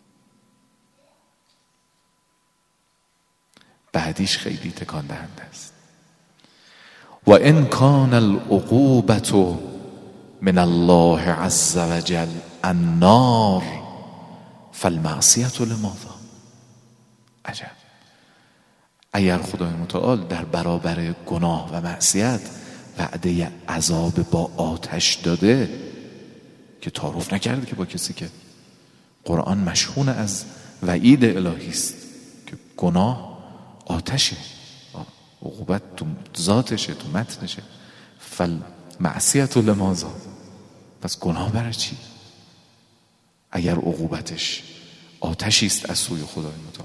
بعدیش خیلی تکان دهنده است. و ان کان العقوبة من الله عز وجل النار فالمعصیة لماذا؟ عجب. اگر خدای متعال در برابر گناه و معصیت وعده عذاب با آتش داده که تعارف نکرده که با کسی که قرآن مشحون از وعید الهی است که گناه آتشه، عقوبت تو ذاتشه، تو متنشه. فالمعصیة لماذا؟ پس گناه برای چی؟ اگر عقوبتش آتشی است از سوی خدای متعال.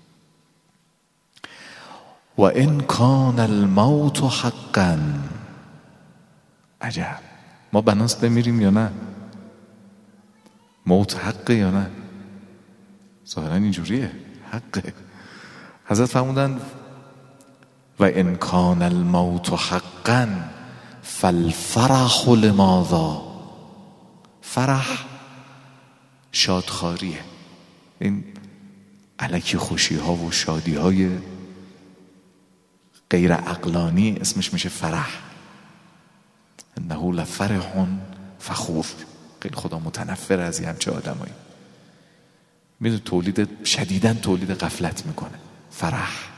و ان کان الموت حقا. عجب. ما بناست بمیریم یا نه؟ موت حقه یا نه؟ ظاهرا اینجوریه، حقه. حضرت فرمودن و ان کان الموت حقا فالفرح لماذا؟ فرح شادخواریه، این الکی خوشی ها و شادی های غیر عقلانی اسمش میشه فرح. انه لفرح فخور. خیلی خدا متنفر از همچه آدمایی. میدونی تولید شدیداً تولید غفلت میکنه فرح.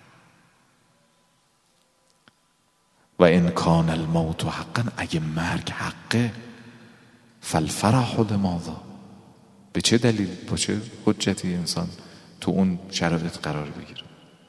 و ان کان الموت حقا، اگه مرگ حقه، فالفرح لماذا؟ به چه دلیل، با چه حجتی انسان تو اون شرایط قرار بگیره؟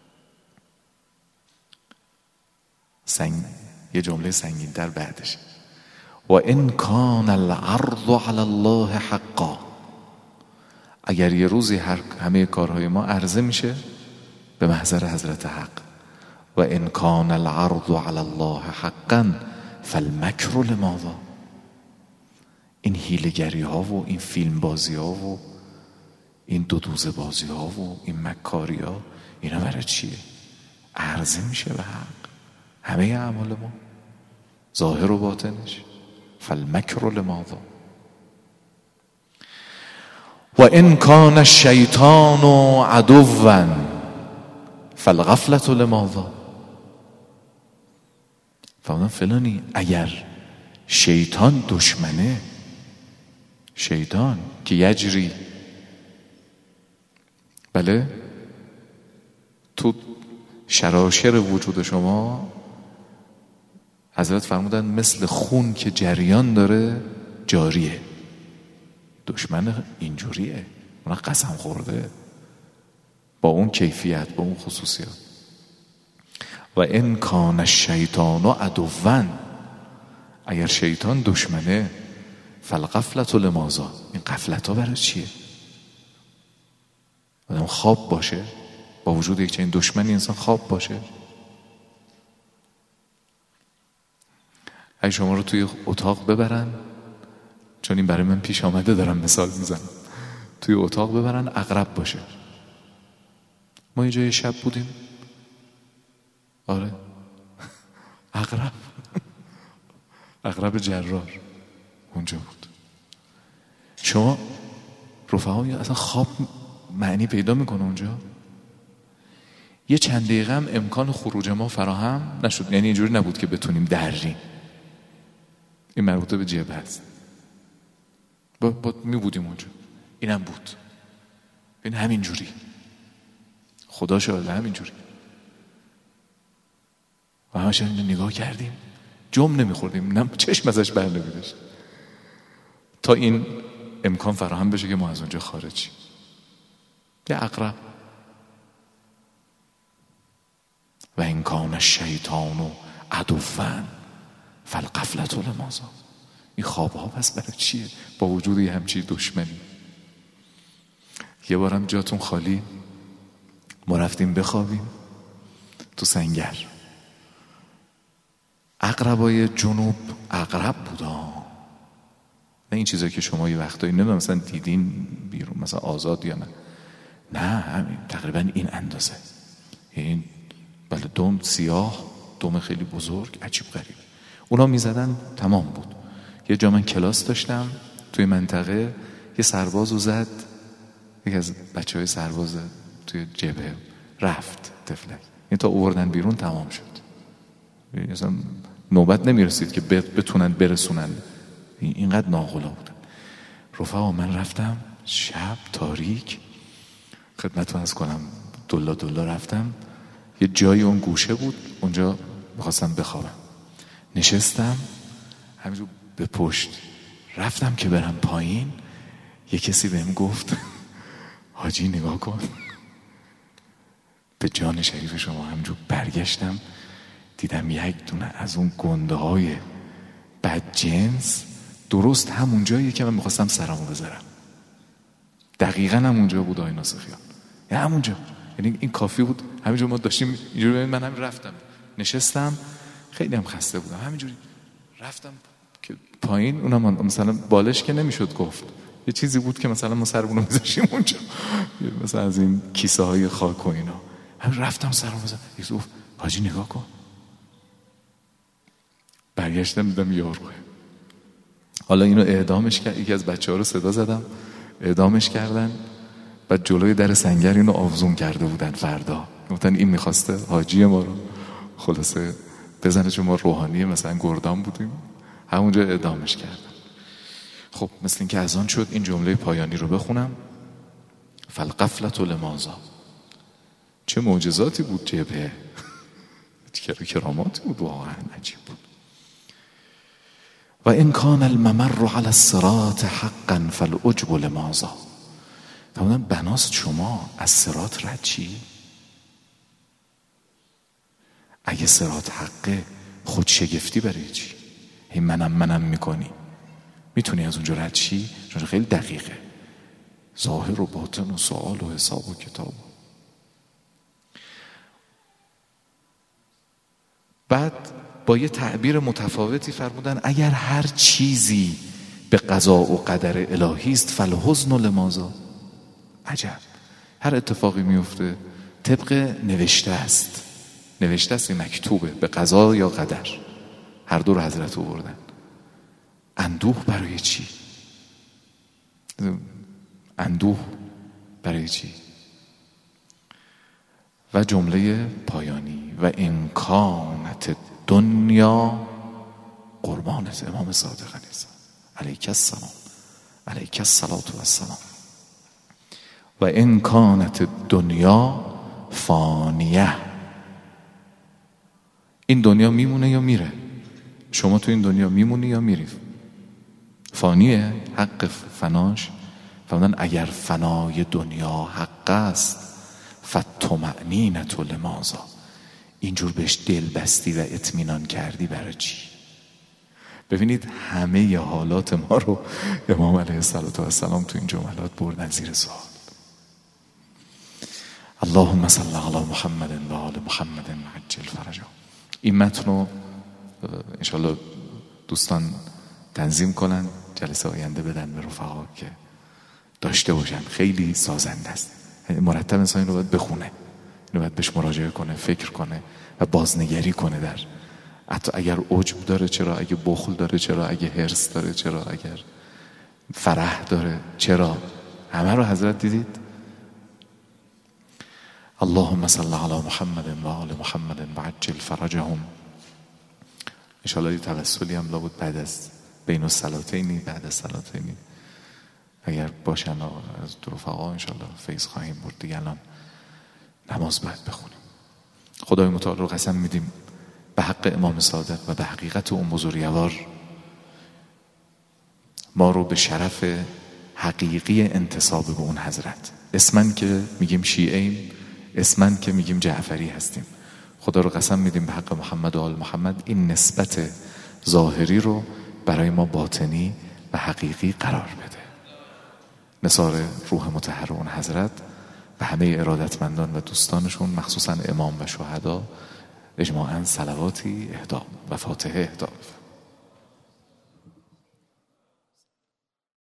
سنگ یه جمله سنگین در بعدش. و ان کان العرض علی الله حقا. اگر یه روزی هر همه کارهای ما عرضه میشه به محضر حضرت حق. و ان کان العرض علی الله حقا فالمکر لماذا؟ این حیله‌گری ها و این فیلم بازی ها و این دو دوزه بازی ها و این مکاری ها، اینا برای چیه؟ عرضه میشه به حق همه اعمال ما، ظاهر و باطنش. فالمکر لماذا؟ و ان کان الشیطان عدوا فالغفلة لماذا؟ فرمودن فلانی اگر شیطان دشمنه، شیطان که یجری، بله، تو شراشر وجود شما حضرت فرمودن مثل خون که جریان داره جاریه. دشمن اینجوریه، اونا قسم خورده با اون کیفیت، با اون خصوصیات. و ان کان الشیطان عدوا، اگر شیطان دشمنه، فالغفلة لماذا؟ این غفلت ها برای چیه؟ آدم خواب باشه با وجود یک چنین دشمنی، انسان خواب باشه؟ اگه شما رو توی اتاق ببرن، چون این برای من پیش آمده دارم مثال میزنم، توی اتاق ببرن عقرب باشه. ما یه جای شب بودیم، آره عقرب عقرب جرار اونجا بود. شما رفقا اصلا خواب معنی پیدا میکنه اونجا؟ یه چند دقیقه هم امکان خروج ما فراهم نشد، یعنی اینجوری نبود که بتونیم دریم. این مربوطه به جبهه است. با, با می بودیم اونجا، اینم بود. این همینجوری، خدا شاهده همینجوری. و همش نگاه کردیم، جم نمیخوردیم، نم چشم ازش بر نمیداشت تا این امکان فراهم بشه که ما از اونجا خارج شیم. یه عقرب. و ان کان الشیطان عدوا فالغفلة لماذا؟ این خواب ها پس برای چیه با وجود یه همچی دشمنی؟ یه بارم جاتون خالی، ما رفتیم بخوابیم تو سنگر. عقربای جنوب عقرب بودا، نه این چیزایی که شما یه وقتایی نمیدونم مثلا دیدین بیرون، مثلا آزاد یا نه، نه همین تقریبا این اندازه، این بله دم سیاه، دم خیلی بزرگ، عجیب غریب. اونا میزدن تمام بود. یه جا من کلاس داشتم توی منطقه، یه سربازو زد، یکی از بچه های سرباز توی جبهه رفت تفلک. این تا آوردن بیرون تمام شد. مثلا نوبت نمیرسید که بتونن برسونن، اینقدر ناقلا بودن. رفقا من رفتم شب تاریک، خدمتتون عرض کنم دلا دلا رفتم یه جایی اون گوشه بود، اونجا میخواستم بخوابم. نشستم همینجور به پشت. رفتم که برم پایین، یه کسی بهم گفت حاجی نگاه کن. به جان شریف شما همینجور برگشتم دیدم یک دونه از اون گنده های بدجنس درست همون جاییه که من میخواستم سرمو بذارم. دقیقاً همونجا بود آقای ناصحیان، یعنی همونجا. یعنی این کافی بود همینجور ما داشتیم اینجوری. من هم رفتم نشستم، خیلی هم خسته بودم، همینجوری رفتم که پایین. اونم مثلا بالش که نمیشد گفت، یه چیزی بود که مثلا ما سرمون رو میذاشیم اونجا، مثلا از این کیسه های خاک و اینا. هم رفتم سرمو بذارم، یکی گفت حاجی نگاه کن. برگشتم دیدم یاروه. حالا اینو اعدامش کرد، یکی از بچه‌ها رو صدا زدم اعدامش کردن. بعد جلوی در سنگر اینو آویزون کرده بودن. فردا گفتن این میخواسته حاجی ما رو خلاصه بزنه، چون ما روحانی مثلا گردان بودیم. همونجا اعدامش کردن. خب مثل این که از آن شد این جمله پایانی رو بخونم. فالقفلة لماذا. چه معجزاتی بود جبهه، چه کراماتی بود، واقعا عجیب بود. و ان کان الممر على الصراط حقا فالعجب لماذا. فرمودن بناست شما از صراط رد چی؟ اگه صراط حقه خود شگفتی برای چی؟ هی منم منم میکنی، میتونی از اونجا رد چی؟ چون خیلی دقیقه، ظاهر و باطن و سوال و حساب و کتاب. بعد با یه تعبیر متفاوتی فرمودن اگر هر چیزی به قضا و قدر الهی است فالحزن لماذا. عجب، هر اتفاقی میفته طبق نوشته است. نوشته است، مکتوبه، به قضا یا قدر. هر دو رو حضرت آوردن. اندوه برای چی؟ اندوه برای چی؟ و جمله پایانی و امکانت دنیا قربانت امام صادق علیه السلام علیه الصلاة و السلام. و امکانت دنیا فانیه. این دنیا میمونه یا میره؟ شما تو این دنیا میمونی یا میری؟ فانیه، حق فناش. فرمودن اگر فنای دنیا حق است فالطمأنینة لماذا. اینجور بهش دل بستی و اطمینان کردی برای چی؟ ببینید همه حالات ما رو امام علیه السلام تو این جملات بردن زیر سوال. اللهم صل علی محمد و آل محمد عجل فرجهم. این متن رو انشالله دوستان تنظیم کنن، جلسه آینده بدن به رفقا که داشته باشن. خیلی سازنده است. مرتب انسان رو باید بخونه، اینو باید بهش مراجعه کنه، فکر کنه و بازنگری کنه. در حتی اگر عجب داره چرا، اگه بخل داره چرا، اگه حرص داره چرا، اگر فرح داره چرا. همه رو حضرت دیدید. اللهم صل علی محمد و آل محمد و عجل فرجهم. انشاءالله توسلی هم لابد بعد از بین الصلاتینی، بعد از صلاتینی اگر باشن از رفقا انشاءالله فیض خواهیم برد. دیگه الان نماز باید بخونیم. خدای متعال رو قسم میدیم به حق امام صادق و به حقیقت اون بزرگوار ما رو به شرف حقیقی انتساب به اون حضرت، اسمن که میگیم شیعیم، اسمن که میگیم جعفری هستیم، خدا رو قسم میدیم به حق محمد و آل محمد این نسبت ظاهری رو برای ما باطنی و حقیقی قرار بده. نثار روح مطهر اون حضرت و همه ارادتمندان و دوستانشون، مخصوصا امام و شهدا، اجماعاً صلواتی اهدا و فاتحه اهدا.